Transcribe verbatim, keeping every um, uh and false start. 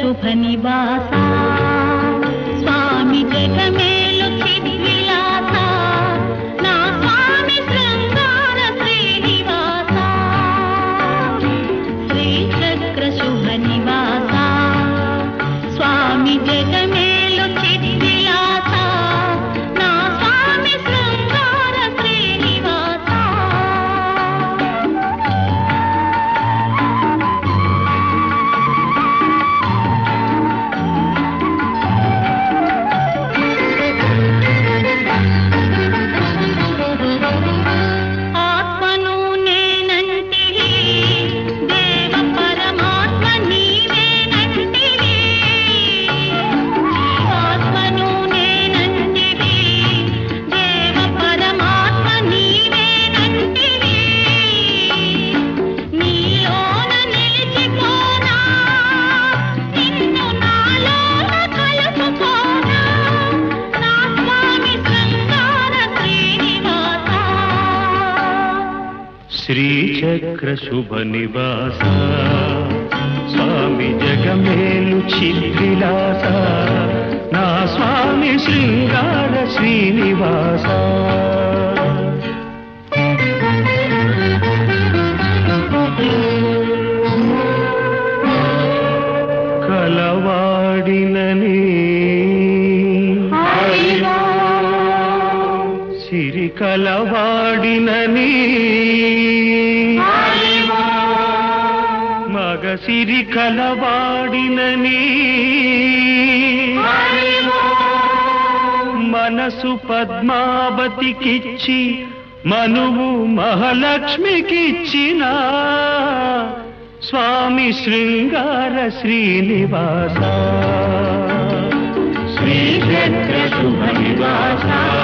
శుభ నివాస స్వామి జగమేలు చిద్విలాస నా స్వామి శృంగార శ్రీనివాస శ్రీచక్ర శుభ నివాస స్వామి జగమేలు చిద్విలాస నా స్వామి శృంగార శ్రీనివాస శ్రీచక్ర శుభ నివాస స్వామి జగమేలు చిద్విలాస నా స్వామి శృంగార శ్రీనివాస కలవాడినని సిరి కలవాడినని మగ సిరి కలవాడినని మనసు పద్మావతికిచ్చి మనువు మహాలక్ష్మికిచ్చిన స్వామి శృంగార శ్రీనివాస శ్రీచక్ర శుభ నివాస